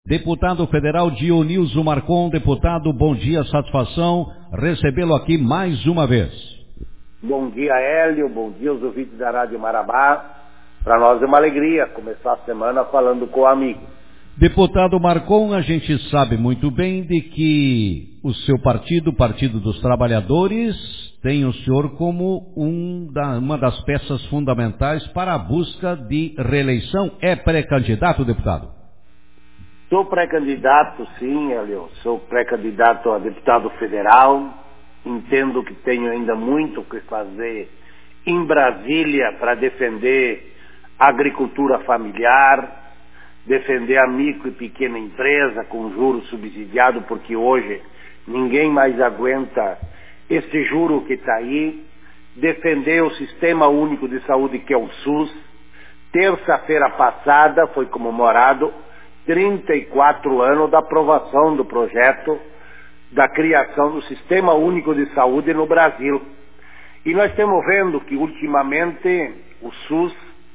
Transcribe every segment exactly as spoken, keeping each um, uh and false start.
Deputado federal Dionilson Marcon. Deputado, bom dia, satisfação recebê-lo aqui mais uma vez. Bom dia, Hélio, bom dia aos ouvintes da Rádio Marabá. Para nós é uma alegria começar a semana falando com o amigo. Deputado Marcon, a gente sabe muito bem de que o seu partido, o Partido dos Trabalhadores, tem o senhor como um da, uma das peças fundamentais para a busca de reeleição. É pré-candidato, deputado? Sou pré-candidato, sim, Hélio. Sou pré-candidato a deputado federal. Entendo que tenho ainda muito o que fazer em Brasília para defender a agricultura familiar, defender a micro e pequena empresa com juros subsidiados, porque hoje ninguém mais aguenta esse juro que está aí, defender o Sistema Único de Saúde, que é o SUS. Terça-feira passada foi comemorado trinta e quatro anos da aprovação do projeto da criação do Sistema Único de Saúde no Brasil. E nós estamos vendo que ultimamente o SUS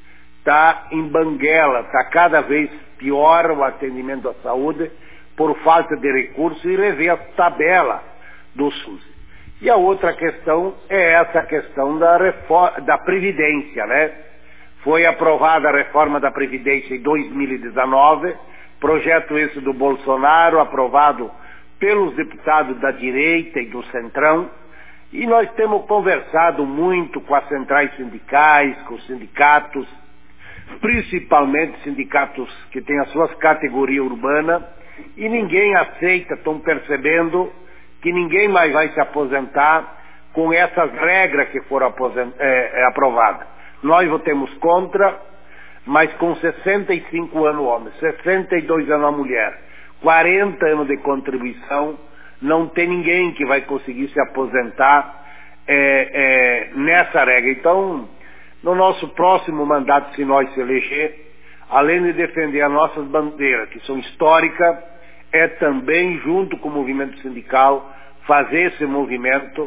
está em banguela, está cada vez pior o atendimento à saúde por falta de recursos, e rever a tabela do SUS. E a outra questão é essa questão da, reforma, da Previdência, né? Foi aprovada a reforma da Previdência em dois mil e dezenove, projeto esse do Bolsonaro, aprovado pelos deputados da direita e do Centrão, e nós temos conversado muito com as centrais sindicais, com os sindicatos, principalmente sindicatos que têm as suas categorias urbanas, e ninguém aceita, estão percebendo que ninguém mais vai se aposentar com essas regras que foram aposent... é, é, aprovadas. Nós votamos contra, mas com sessenta e cinco anos homem, sessenta e dois anos a mulher, quarenta anos de contribuição, não tem ninguém que vai conseguir se aposentar é, é, nessa regra. Então, no nosso próximo mandato, se nós se eleger, além de defender as nossas bandeiras, que são históricas, é também, junto com o movimento sindical, fazer esse movimento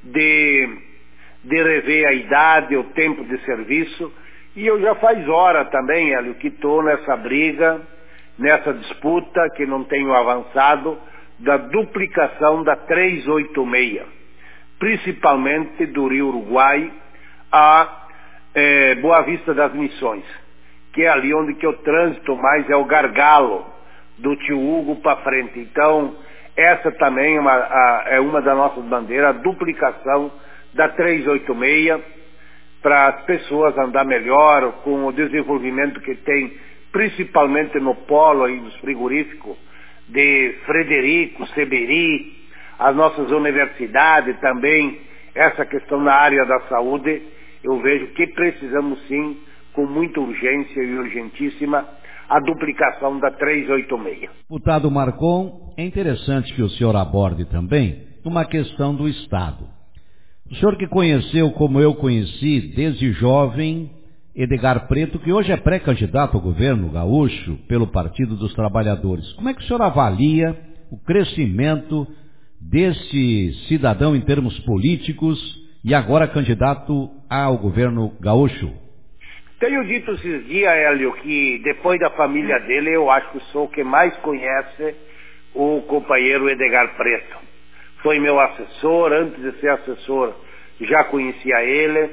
de, de rever a idade, o tempo de serviço. E eu já faz hora também, Hélio, que estou nessa briga, nessa disputa, que não tenho avançado, da duplicação da trezentos e oitenta e seis, principalmente do Rio Uruguai a É, Boa Vista das Missões, que é ali onde que eu trânsito mais, é o gargalo do Tio Hugo para frente. Então, essa também é uma, a, é uma das nossas bandeiras, a duplicação da trezentos e oitenta e seis, para as pessoas andar melhor, com o desenvolvimento que tem, principalmente no polo aí dos frigoríficos, de Frederico, Seberi, as nossas universidades também, essa questão na área da saúde. Eu vejo que precisamos sim, com muita urgência e urgentíssima, a duplicação da trezentos e oitenta e seis. Deputado Marcon, é interessante que o senhor aborde também uma questão do Estado. O senhor que conheceu, como eu conheci, desde jovem, Edgar Preto, que hoje é pré-candidato ao governo gaúcho pelo Partido dos Trabalhadores. Como é que o senhor avalia o crescimento desse cidadão em termos políticos e agora candidato ao governo gaúcho? Tenho dito esses dias, Hélio, que depois da família dele, eu acho que sou o que mais conhece o companheiro Edgar Preto. Foi meu assessor, antes de ser assessor, já conhecia ele.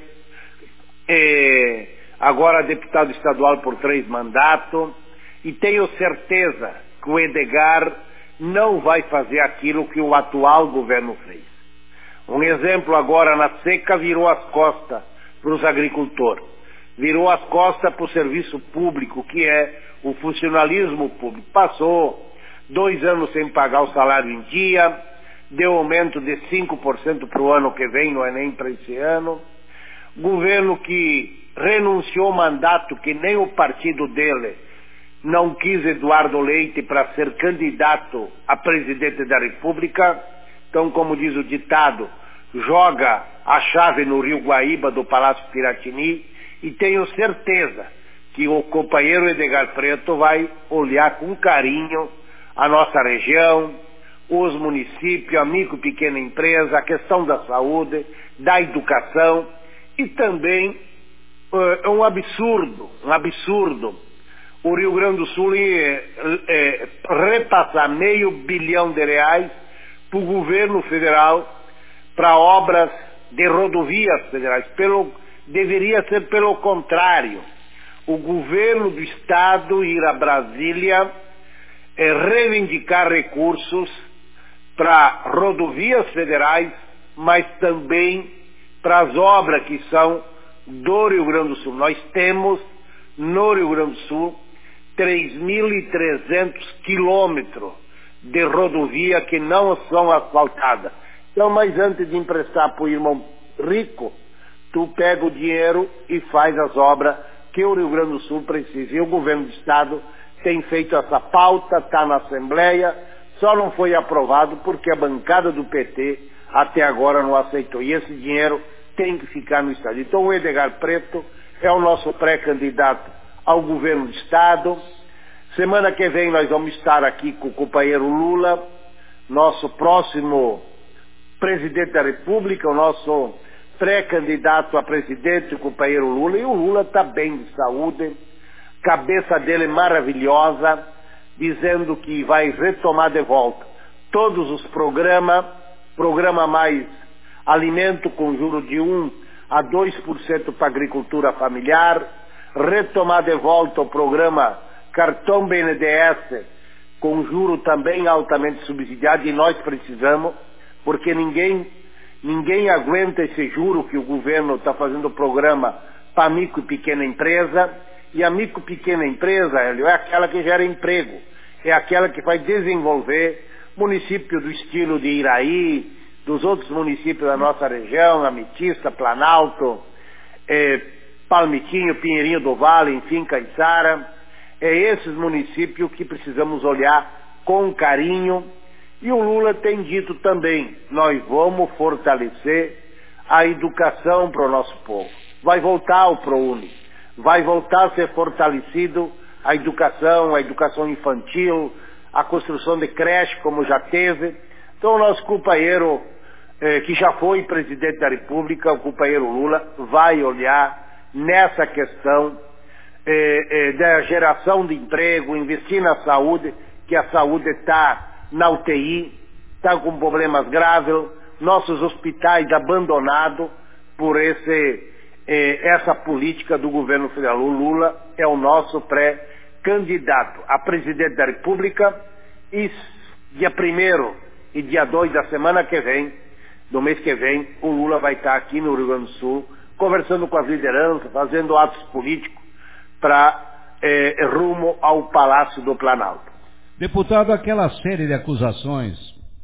E agora deputado estadual por três mandatos. E tenho certeza que o Edgar não vai fazer aquilo que o atual governo fez. Um exemplo agora, na seca, virou as costas para os agricultores. Virou as costas para o serviço público, que é o funcionalismo público. Passou dois anos sem pagar o salário em dia, deu aumento de cinco por cento para o ano que vem, não é nem para esse ano. Governo que renunciou ao mandato, que nem o partido dele não quis Eduardo Leite para ser candidato a presidente da República. Então, como diz o ditado, joga a chave no Rio Guaíba do Palácio Piratini, e tenho certeza que o companheiro Edgar Preto vai olhar com carinho a nossa região, os municípios, a micro e pequena empresa, a questão da saúde, da educação, e também é uh, um absurdo, um absurdo, o Rio Grande do Sul ia é, repassar meio bilhão de reais para o governo federal para obras de rodovias federais. Pelo, deveria ser pelo contrário. O governo do estado ir a Brasília é, reivindicar recursos para rodovias federais, mas também para as obras que são do Rio Grande do Sul. Nós temos no Rio Grande do Sul três mil e trezentos quilômetros de rodovia que não são asfaltadas. Então, mas antes de emprestar para o irmão rico, tu pega o dinheiro e faz as obras que o Rio Grande do Sul precisa. E o governo do estado tem feito essa pauta, está na Assembleia, só não foi aprovado porque a bancada do P T até agora não aceitou. E esse dinheiro tem que ficar no estado. Então o Edgar Preto é o nosso pré-candidato ao governo do estado. Semana que vem nós vamos estar aqui com o companheiro Lula, nosso próximo presidente da República, o nosso pré-candidato a presidente, o companheiro Lula. E o Lula está bem de saúde, cabeça dele é maravilhosa, dizendo que vai retomar de volta todos os programas, programa mais alimento com juro de um a dois por cento para agricultura familiar, retomar de volta o programa Cartão B N D E S com juro também altamente subsidiado, e nós precisamos, porque ninguém, ninguém aguenta esse juro que o governo está fazendo o programa para micro e pequena empresa. E a micro e pequena empresa, Hélio, é aquela que gera emprego, é aquela que vai desenvolver município do estilo de Iraí, dos outros municípios da nossa região, Ametista, Planalto, é, Palmitinho, Pinheirinho do Vale, enfim, Caiçara. É esses municípios que precisamos olhar com carinho. E o Lula tem dito também, nós vamos fortalecer a educação para o nosso povo. Vai voltar o ProUni, vai voltar a ser fortalecido a educação, a educação infantil, a construção de creche, como já teve. Então o nosso companheiro, eh, que já foi presidente da República, o companheiro Lula, vai olhar nessa questão eh, eh, da geração de emprego, investir na saúde, que a saúde está na U T I, está com problemas graves, nossos hospitais abandonados por esse, eh, essa política do governo federal. O Lula é o nosso pré-candidato a presidente da República, e dia primeiro e dia dois da semana que vem, do mês que vem, o Lula vai estar aqui no Rio Grande do Sul, conversando com as lideranças, fazendo atos políticos para eh, rumo ao Palácio do Planalto. Deputado, aquela série de acusações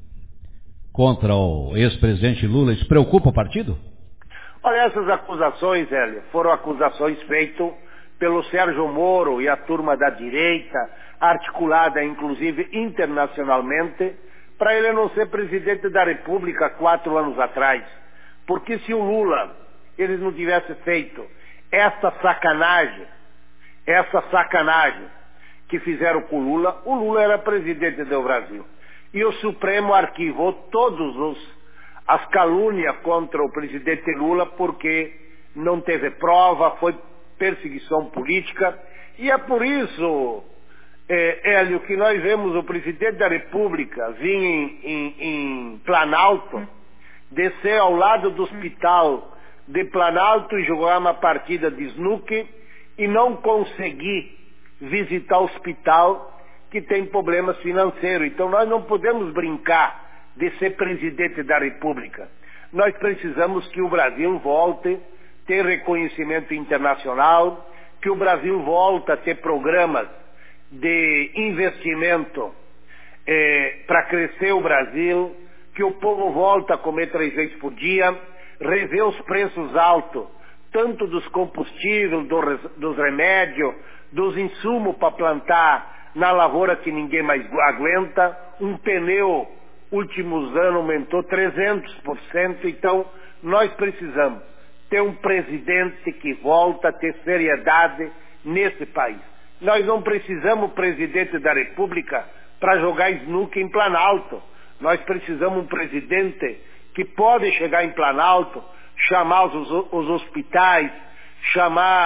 contra o ex-presidente Lula, isso preocupa o partido? Olha, essas acusações, Hélio, foram acusações feitas pelo Sérgio Moro e a turma da direita, articulada inclusive internacionalmente, para ele não ser presidente da República quatro anos atrás. Porque se o Lula, eles não tivessem feito essa sacanagem, essa sacanagem que fizeram com o Lula, o Lula era presidente do Brasil. E o Supremo arquivou todos os as calúnias contra o presidente Lula porque não teve prova, foi perseguição política. E é por isso, é, Hélio, que nós vemos o presidente da República vir em, em, em Planalto, descer ao lado do hospital de Planalto e jogar uma partida de snooker e não conseguir visitar o hospital que tem problemas financeiros. Então nós não podemos brincar de ser presidente da República. Nós precisamos que o Brasil volte a ter reconhecimento internacional, que o Brasil volte a ter programas de investimento eh, para crescer o Brasil, que o povo volte a comer três vezes por dia, rever os preços altos, tanto dos combustíveis, do, dos remédios, dos insumos para plantar na lavoura que ninguém mais aguenta. Um pneu últimos anos aumentou trezentos por cento, então nós precisamos ter um presidente que volta a ter seriedade nesse país. Nós não precisamos presidente da República para jogar snooker em Planalto. Nós precisamos um presidente que pode chegar em Planalto, chamar os, os hospitais, chamar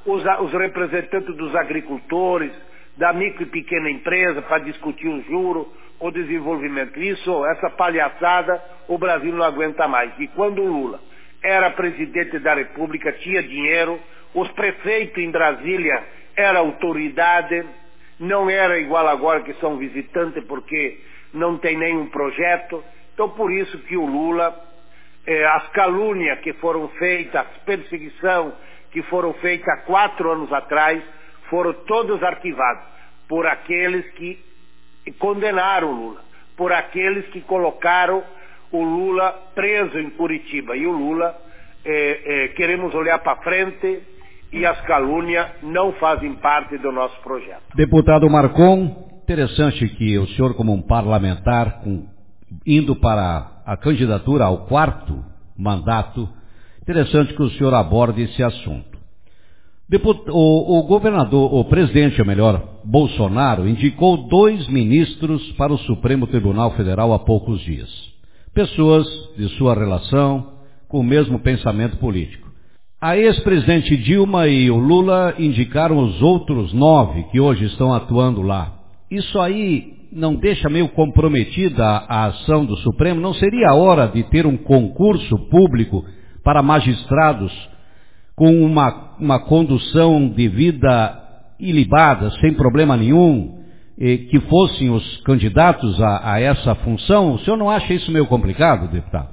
os, os representantes dos agricultores, da micro e pequena empresa para discutir o juro, o desenvolvimento. Isso, essa palhaçada, o Brasil não aguenta mais. E quando o Lula era presidente da República, tinha dinheiro, os prefeitos em Brasília eram autoridade, não era igual agora que são visitantes porque não tem nenhum projeto. Então por isso que o Lula, eh, as calúnias que foram feitas, as perseguições que foram feitas há quatro anos atrás, foram todos arquivados por aqueles que condenaram o Lula, por aqueles que colocaram o Lula preso em Curitiba. E o Lula, eh, eh, queremos olhar para frente e as calúnias não fazem parte do nosso projeto. Deputado Marcon, interessante que o senhor, como um parlamentar, com, indo para a candidatura ao quarto mandato, interessante que o senhor aborde esse assunto. Deput- o, o governador, o presidente, ou melhor, Bolsonaro, indicou dois ministros para o Supremo Tribunal Federal há poucos dias. Pessoas de sua relação, com o mesmo pensamento político. A ex-presidente Dilma e o Lula indicaram os outros nove que hoje estão atuando lá. Isso aí não deixa meio comprometida a, a ação do Supremo? Não seria a hora de ter um concurso público para magistrados com uma, uma condução de vida ilibada, sem problema nenhum, e que fossem os candidatos a, a essa função? O senhor não acha isso meio complicado, deputado?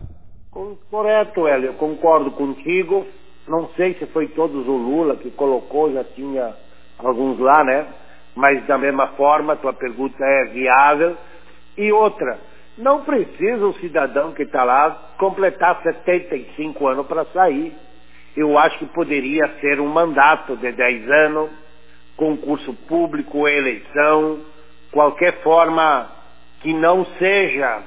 Correto, Hélio, eu concordo contigo. Não sei se foi todos o Lula que colocou, já tinha alguns lá, né? Mas da mesma forma, tua pergunta é viável. E outra, não precisa o cidadão que está lá completar setenta e cinco anos para sair. Eu acho que poderia ser um mandato de dez anos, concurso público, eleição, qualquer forma que não seja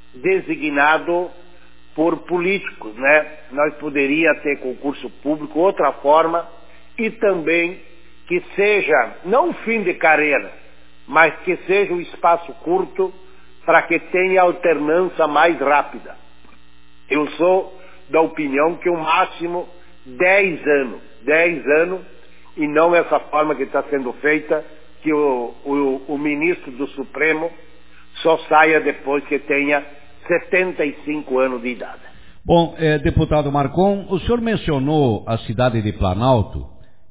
designado por políticos, né? Nós poderia ter concurso público, outra forma, e também que seja, não fim de carreira, mas que seja um espaço curto para que tenha alternância mais rápida. Eu sou da opinião que o máximo dez anos, dez anos, e não essa forma que está sendo feita, que o, o, o ministro do Supremo só saia depois que tenha setenta e cinco anos de idade. Bom, eh, deputado Marcon, o senhor mencionou a cidade de Planalto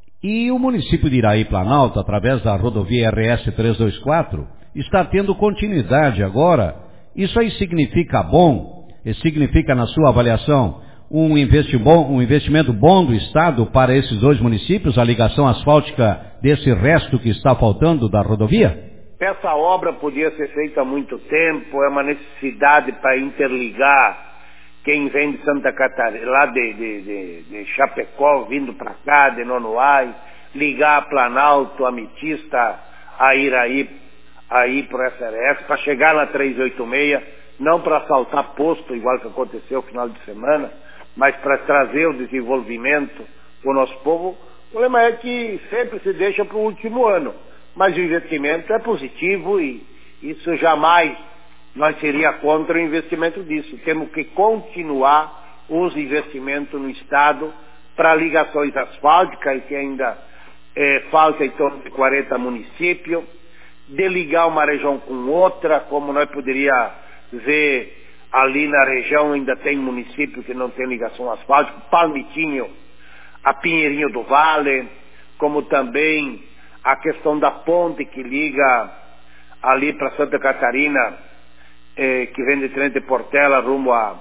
e o município de Iraí Planalto, através da rodovia R S trezentos e vinte e quatro, está tendo continuidade agora. Isso aí significa bom? E significa, na sua avaliação, um, investi bom, um investimento bom do Estado para esses dois municípios, a ligação asfáltica desse resto que está faltando da rodovia? Essa obra podia ser feita há muito tempo, é uma necessidade para interligar quem vem de Santa Catarina, lá de, de, de, de Chapecó, vindo para cá, de Nonoai, ligar a Planalto, Ametista, a Iraí, aí para o S R S, para chegar na trezentos e oitenta e seis, não para assaltar posto, igual que aconteceu no final de semana, mas para trazer o desenvolvimento para o nosso povo. O problema é que sempre se deixa para o último ano. Mas o investimento é positivo e isso jamais nós seria contra o investimento disso. Temos que continuar os investimentos no Estado para ligações asfálticas, que ainda é, falta em torno de quarenta municípios, de ligar uma região com outra, como nós poderíamos ver ali na região, ainda tem município que não tem ligação asfáltica, Palmitinho, a Pinheirinho do Vale, como também a questão da ponte que liga ali para Santa Catarina, eh, que vem de Tenente Portela rumo a,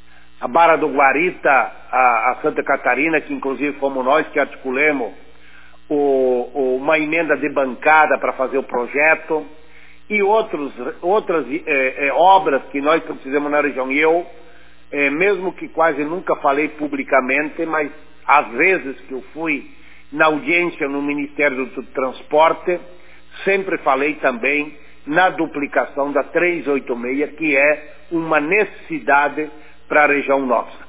a Barra do Guarita, a, a Santa Catarina, que inclusive fomos nós que articulamos o, o, uma emenda de bancada para fazer o projeto, e outros, outras eh, eh, obras que nós precisamos na região. E eu, eh, mesmo que quase nunca falei publicamente, mas às vezes que eu fui na audiência no Ministério do Transporte, sempre falei também na duplicação da trezentos e oitenta e seis, que é uma necessidade para a região nossa.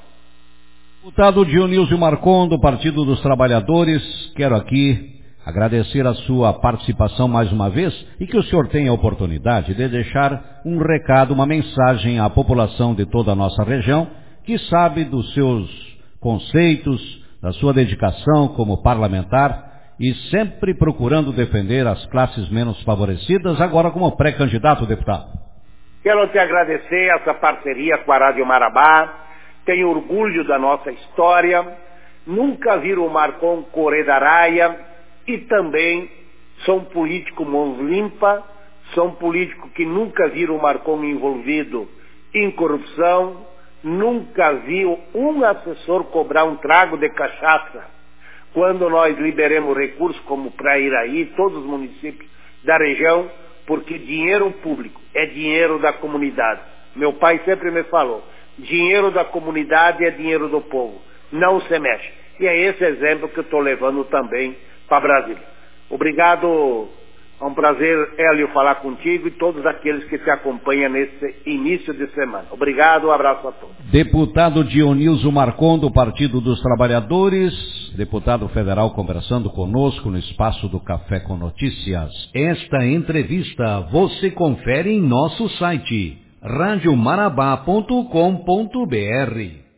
Deputado Dionísio Marcon, do Partido dos Trabalhadores, quero aqui agradecer a sua participação mais uma vez e que o senhor tenha a oportunidade de deixar um recado, uma mensagem à população de toda a nossa região, que sabe dos seus conceitos, da sua dedicação como parlamentar e sempre procurando defender as classes menos favorecidas, agora como pré-candidato, deputado. Quero te agradecer essa parceria com a Rádio Marabá, tenho orgulho da nossa história, nunca vi o Marcon correr da raia e também sou um político mãos limpa, sou um político que nunca vi o Marcon envolvido em corrupção, nunca vi um assessor cobrar um trago de cachaça quando nós liberemos recursos como para Iraí, todos os municípios da região, porque dinheiro público é dinheiro da comunidade. Meu pai sempre me falou, dinheiro da comunidade é dinheiro do povo, não se mexe. E é esse exemplo que eu estou levando também para Brasília. Obrigado, é um prazer, Hélio, falar contigo e todos aqueles que te acompanham nesse início de semana. Obrigado, um abraço a todos. Deputado Dionísio Marcon, do Partido dos Trabalhadores, deputado federal conversando conosco no espaço do Café com Notícias. Esta entrevista você confere em nosso site rádio marabá ponto com ponto br.